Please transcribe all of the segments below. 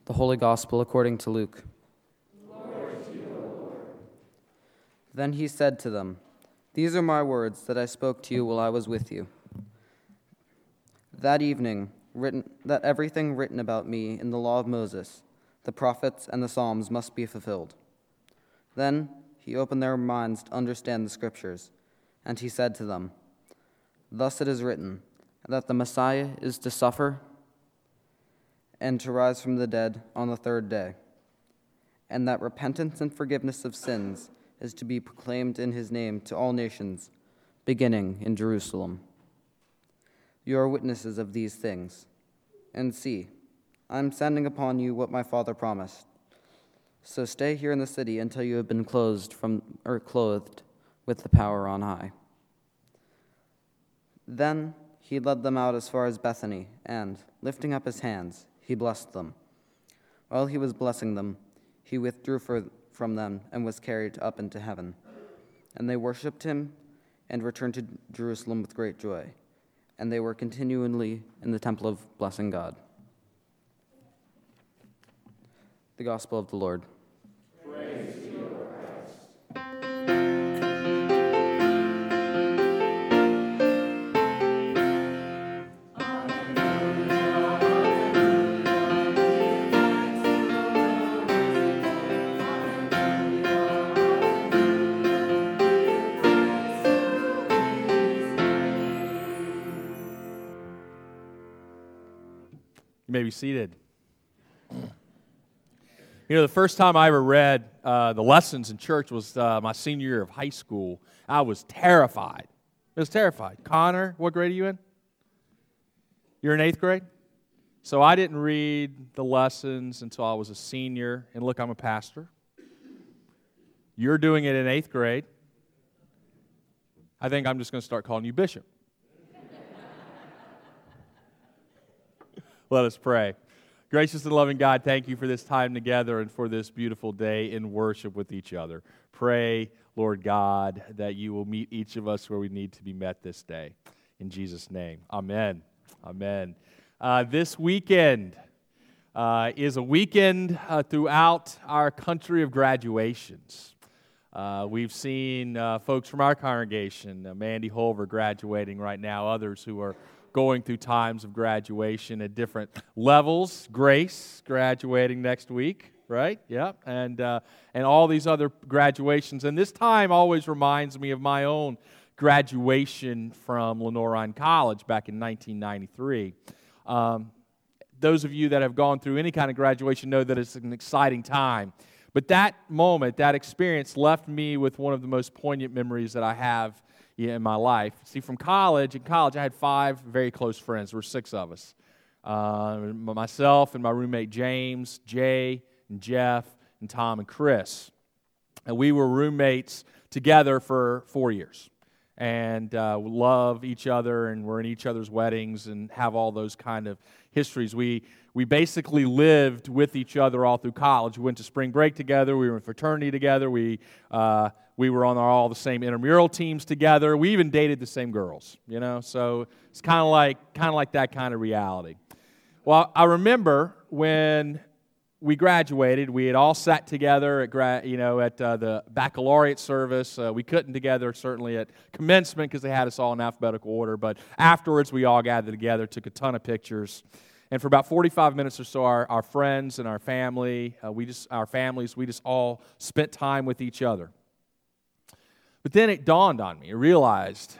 The Holy Gospel according to Luke. Glory to you, O Lord. Then he said to them, "These are my words that I spoke to you while I was with you. That evening, that everything written about me in the law of Moses, the prophets, and the Psalms must be fulfilled." Then he opened their minds to understand the Scriptures, and he said to them, "Thus it is written, that the Messiah is to suffer and to rise from the dead on the third day, and that repentance and forgiveness of sins is to be proclaimed in his name to all nations, beginning in Jerusalem. You are witnesses of these things. And see, I am sending upon you what my Father promised. So stay here in the city until you have been clothed with the power on high." Then he led them out as far as Bethany, and, lifting up his hands, he blessed them. While he was blessing them, he withdrew from them and was carried up into heaven. And they worshipped him and returned to Jerusalem with great joy. And they were continually in the temple of blessing God. The Gospel of the Lord. Praise to you, O Christ. You may be seated. You know, the first time I ever read the lessons in church was my senior year of high school. I was terrified. I was terrified. Connor, what grade are you in? You're in 8th grade? So I didn't read the lessons until I was a senior. And look, I'm a pastor. You're doing it in 8th grade. I think I'm just going to start calling you Bishop. Let us pray. Gracious and loving God, thank you for this time together and for this beautiful day in worship with each other. Pray, Lord God, that you will meet each of us where we need to be met this day. In Jesus' name, amen. Amen. This weekend is a weekend throughout our country of graduations. We've seen folks from our congregation, Mandy Holver graduating right now, others who are going through times of graduation at different levels. Grace graduating next week, right? Yeah, and all these other graduations. And this time always reminds me of my own graduation from Lenoir-Rhyne College back in 1993. Those of you that have gone through any kind of graduation know that it's an exciting time. But that moment, that experience left me with one of the most poignant memories that I have in my life. See, in college, I had 5 very close friends. There were 6 of us. Myself and my roommate James, Jay, and Jeff, and Tom, and Chris. And we were roommates together for 4 years. And we love each other, and we're in each other's weddings, and have all those kind of histories. We basically lived with each other all through college. We went to spring break together. We were in fraternity together. We were on all the same intramural teams together. We even dated the same girls, you know. So it's kind of like that kind of reality. Well, I remember when we graduated, we had all sat together at the baccalaureate service. We couldn't together certainly at commencement because they had us all in alphabetical order. But afterwards, we all gathered together, took a ton of pictures. And for about 45 minutes or so, our friends and our family, we just all spent time with each other. But then it dawned on me. I realized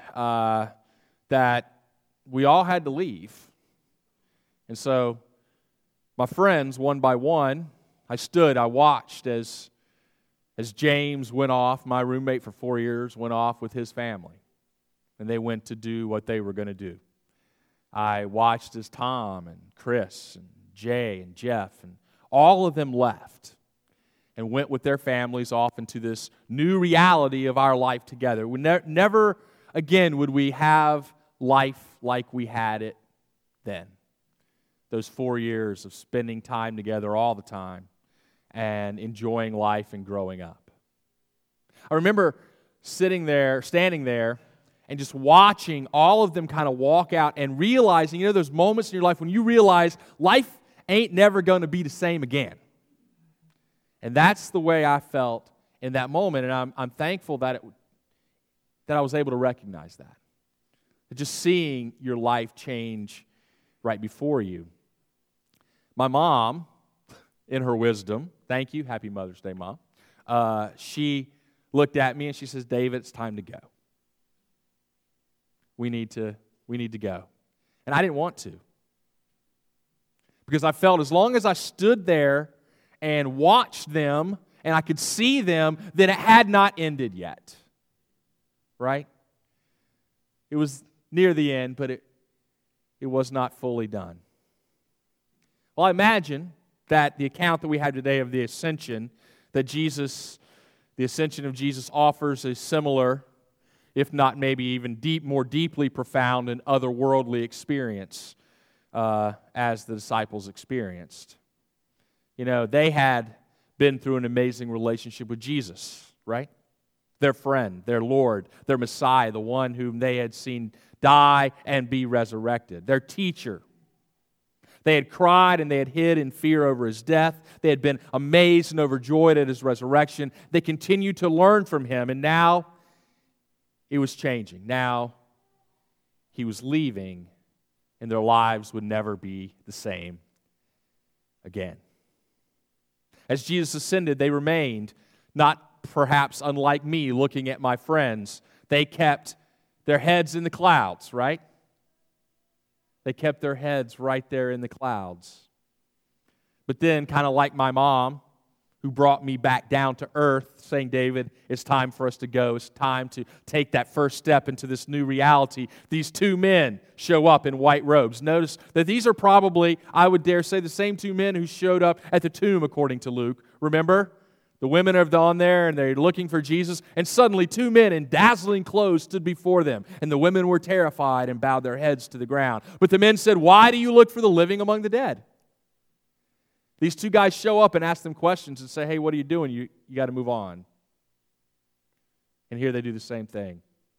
that we all had to leave. And so my friends, one by one, I watched as James went off, my roommate for 4 years, went off with his family. And they went to do what they were going to do. I watched as Tom and Chris and Jay and Jeff and all of them left and went with their families off into this new reality of our life together. Never again would we have life like we had it then. Those 4 years of spending time together all the time and enjoying life and growing up. I remember standing there, and just watching all of them kind of walk out and realizing, those moments in your life when you realize life ain't never going to be the same again. And that's the way I felt in that moment, and I'm thankful that I was able to recognize that. Just seeing your life change right before you. My mom, in her wisdom, thank you, happy Mother's Day, Mom, she looked at me and she says, David, it's time to go. We need to go. And I didn't want to. Because I felt as long as I stood there and watched them and I could see them, that it had not ended yet. Right? It was near the end, but it was not fully done. Well, I imagine that the account that we have today of the ascension, the ascension of Jesus offers a similar, if not maybe even more deeply profound and otherworldly experience as the disciples experienced. You know, they had been through an amazing relationship with Jesus, right? Their friend, their Lord, their Messiah, the one whom they had seen die and be resurrected, their teacher. They had cried and they had hid in fear over his death. They had been amazed and overjoyed at his resurrection. They continued to learn from him, and now it was changing. Now he was leaving, and their lives would never be the same again. As Jesus ascended, they remained, not perhaps unlike me looking at my friends. They kept their heads in the clouds, right? They kept their heads right there in the clouds. But then, kind of like my mom, who brought me back down to earth, saying, David, it's time for us to go. It's time to take that first step into this new reality. These two men show up in white robes. Notice that these are probably, I would dare say, the same two men who showed up at the tomb, according to Luke. Remember? The women are on there, and they're looking for Jesus, and suddenly two men in dazzling clothes stood before them, and the women were terrified and bowed their heads to the ground. But the men said, why do you look for the living among the dead? These two guys show up and ask them questions and say, hey, what are you doing? You got to move on. And here they do the same thing.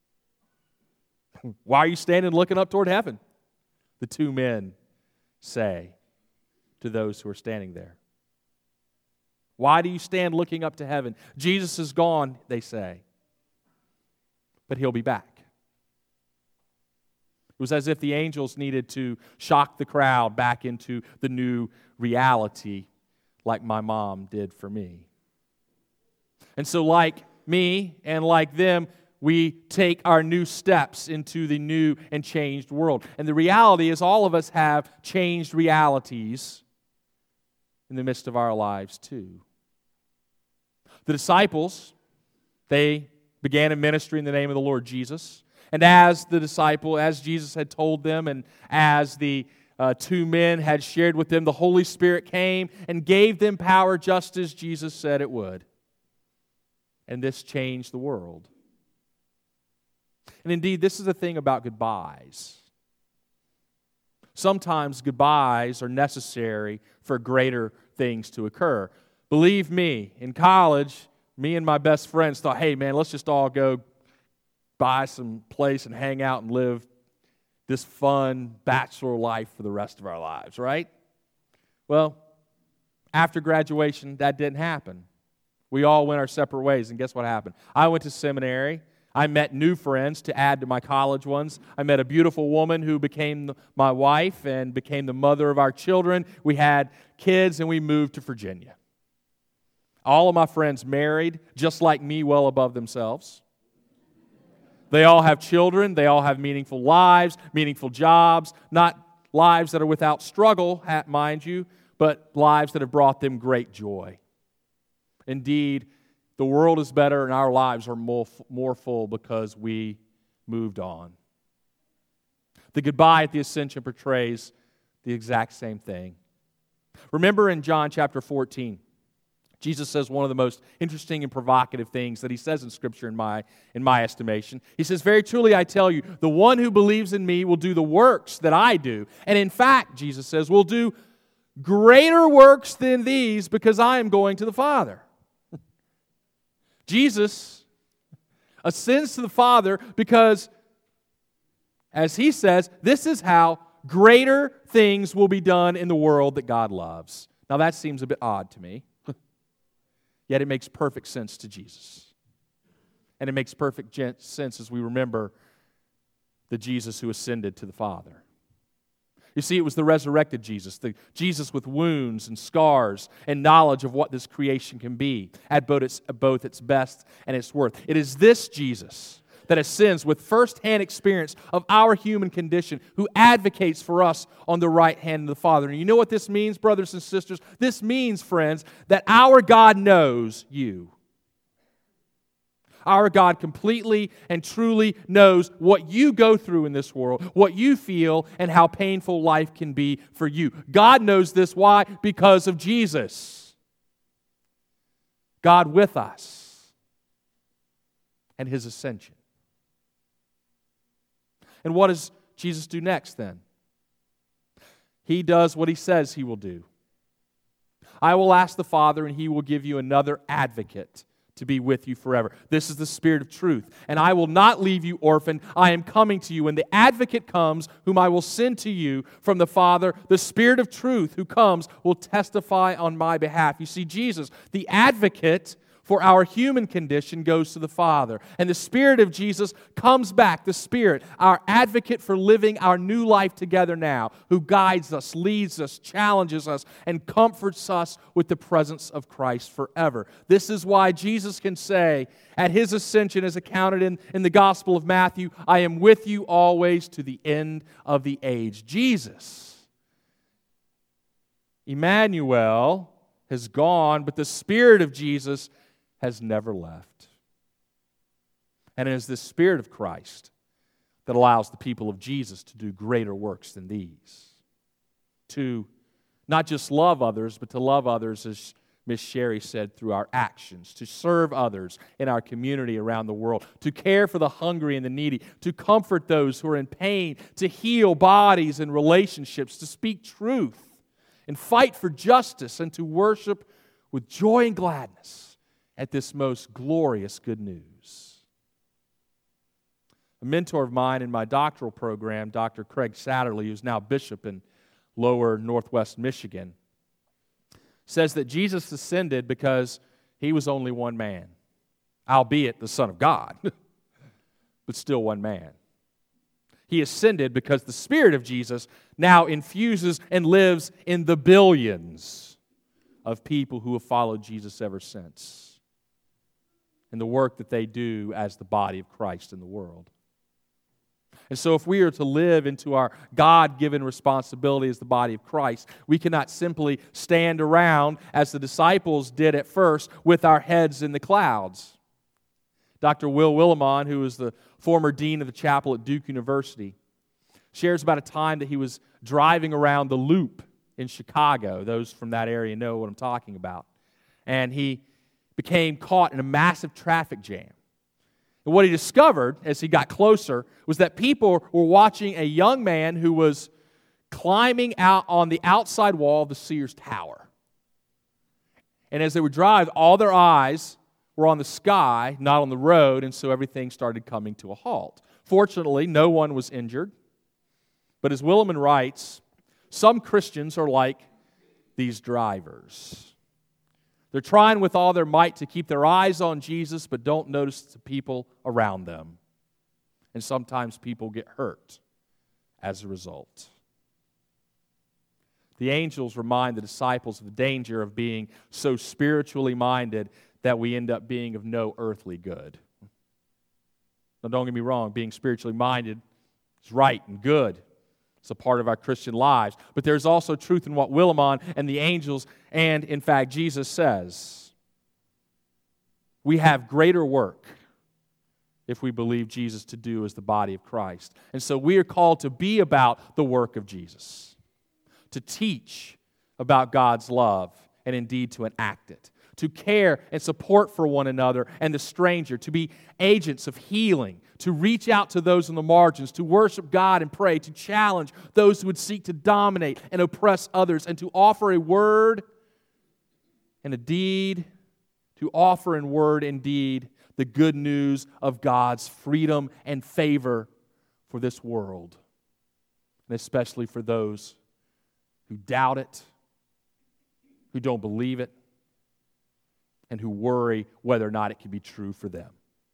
Why are you standing looking up toward heaven? The two men say to those who are standing there. Why do you stand looking up to heaven? Jesus is gone, they say, but he'll be back. It was as if the angels needed to shock the crowd back into the new reality like my mom did for me. And so like me and like them, we take our new steps into the new and changed world. And the reality is all of us have changed realities in the midst of our lives too. The disciples, they began a ministry in the name of the Lord Jesus. And as Jesus had told them, and as the two men had shared with them, the Holy Spirit came and gave them power just as Jesus said it would. And this changed the world. And indeed, this is the thing about goodbyes. Sometimes goodbyes are necessary for greater things to occur. Believe me, in college, me and my best friends thought, hey man, let's just all go buy some place and hang out and live this fun bachelor life for the rest of our lives, right? Well, after graduation, that didn't happen. We all went our separate ways, and guess what happened? I went to seminary. I met new friends to add to my college ones. I met a beautiful woman who became my wife and became the mother of our children. We had kids, and we moved to Virginia. All of my friends married, just like me, well above themselves. They all have children. They all have meaningful lives, meaningful jobs, not lives that are without struggle, mind you, but lives that have brought them great joy. Indeed, the world is better and our lives are more full because we moved on. The goodbye at the Ascension portrays the exact same thing. Remember in John chapter 14, Jesus says one of the most interesting and provocative things that he says in Scripture in my estimation. He says, very truly I tell you, the one who believes in me will do the works that I do. And in fact, Jesus says, will do greater works than these because I am going to the Father. Jesus ascends to the Father because, as he says, this is how greater things will be done in the world that God loves. Now that seems a bit odd to me, yet it makes perfect sense to Jesus. And it makes perfect sense as we remember the Jesus who ascended to the Father. You see, it was the resurrected Jesus, the Jesus with wounds and scars and knowledge of what this creation can be at both its best and its worst. It is this Jesus that ascends with firsthand experience of our human condition, who advocates for us on the right hand of the Father. And you know what this means, brothers and sisters? This means, friends, that our God knows you. Our God completely and truly knows what you go through in this world, what you feel, and how painful life can be for you. God knows this. Why? Because of Jesus. God with us and His ascension. And what does Jesus do next then? He does what He says He will do. I will ask the Father, and He will give you another advocate to be with you forever. This is the Spirit of truth. And I will not leave you orphaned. I am coming to you. When the advocate comes, whom I will send to you from the Father, the Spirit of truth who comes will testify on my behalf. You see, Jesus, the advocate for our human condition, goes to the Father. And the Spirit of Jesus comes back, the Spirit, our advocate for living our new life together now, who guides us, leads us, challenges us, and comforts us with the presence of Christ forever. This is why Jesus can say, at His ascension as accounted in the Gospel of Matthew, I am with you always to the end of the age. Jesus, Emmanuel, has gone, but the Spirit of Jesus has never left. And it is the Spirit of Christ that allows the people of Jesus to do greater works than these. To not just love others, but to love others, as Miss Sherry said, through our actions. To serve others in our community around the world. To care for the hungry and the needy. To comfort those who are in pain. To heal bodies and relationships. To speak truth and fight for justice. And to worship with joy and gladness at this most glorious good news. A mentor of mine in my doctoral program, Dr. Craig Satterley, who's now bishop in lower northwest Michigan, says that Jesus ascended because He was only one man, albeit the Son of God, but still one man. He ascended because the Spirit of Jesus now infuses and lives in the billions of people who have followed Jesus ever since, and the work that they do as the body of Christ in the world. And so if we are to live into our God-given responsibility as the body of Christ, we cannot simply stand around as the disciples did at first with our heads in the clouds. Dr. Will Willimon, who is the former dean of the chapel at Duke University, shares about a time that he was driving around the Loop in Chicago. Those from that area know what I'm talking about. And he became caught in a massive traffic jam. And what he discovered as he got closer was that people were watching a young man who was climbing out on the outside wall of the Sears Tower. And as they would drive, all their eyes were on the sky, not on the road, and so everything started coming to a halt. Fortunately, no one was injured. But as Willimon writes, some Christians are like these drivers. They're trying with all their might to keep their eyes on Jesus, but don't notice the people around them. And sometimes people get hurt as a result. The angels remind the disciples of the danger of being so spiritually minded that we end up being of no earthly good. Now, don't get me wrong, being spiritually minded is right and good. It's a part of our Christian lives. But there's also truth in what Willimon and the angels, and in fact Jesus says. We have greater work if we believe Jesus to do as the body of Christ. And so we are called to be about the work of Jesus, to teach about God's love, and indeed to enact it, to care and support for one another and the stranger, to be agents of healing, to reach out to those on the margins, to worship God and pray, to challenge those who would seek to dominate and oppress others, and to offer a word and a deed, to offer in word and deed the good news of God's freedom and favor for this world. and especially for those who doubt it, who don't believe it, and who worry whether or not it can be true for them.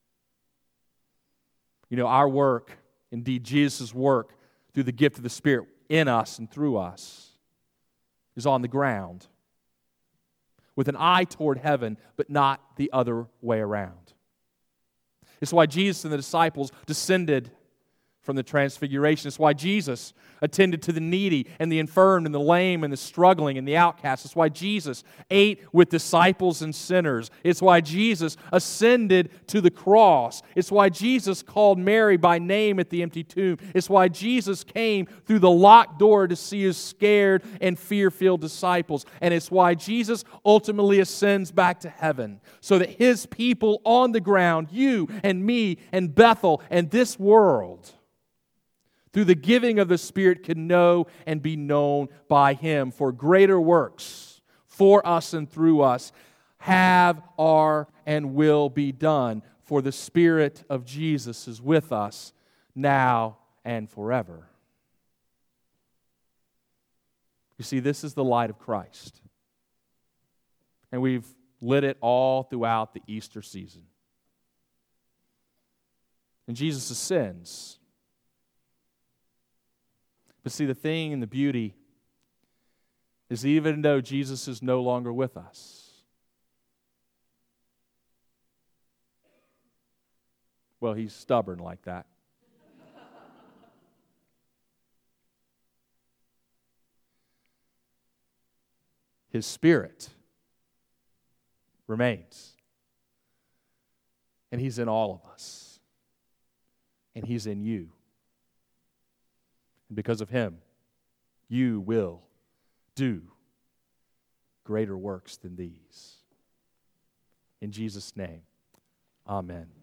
You know, our work, indeed Jesus' work through the gift of the Spirit in us and through us, is on the ground with an eye toward heaven, but not the other way around. It's why Jesus and the disciples descended from the transfiguration. It's why Jesus attended to the needy and the infirm and the lame and the struggling and the outcast. It's why Jesus ate with disciples and sinners. It's why Jesus ascended to the cross. It's why Jesus called Mary by name at the empty tomb. It's why Jesus came through the locked door to see his scared and fear-filled disciples. And it's why Jesus ultimately ascends back to heaven, so that his people on the ground, you and me and Bethel and this world, through the giving of the Spirit, can know and be known by him. For greater works for us and through us have, are, and will be done. For the Spirit of Jesus is with us now and forever. You see, this is the light of Christ. And we've lit it all throughout the Easter season. And Jesus ascends. But see, the thing and the beauty is, even though Jesus is no longer with us, well, he's stubborn like that. His Spirit remains. And he's in all of us. And he's in you. And because of him, you will do greater works than these. In Jesus' name, amen.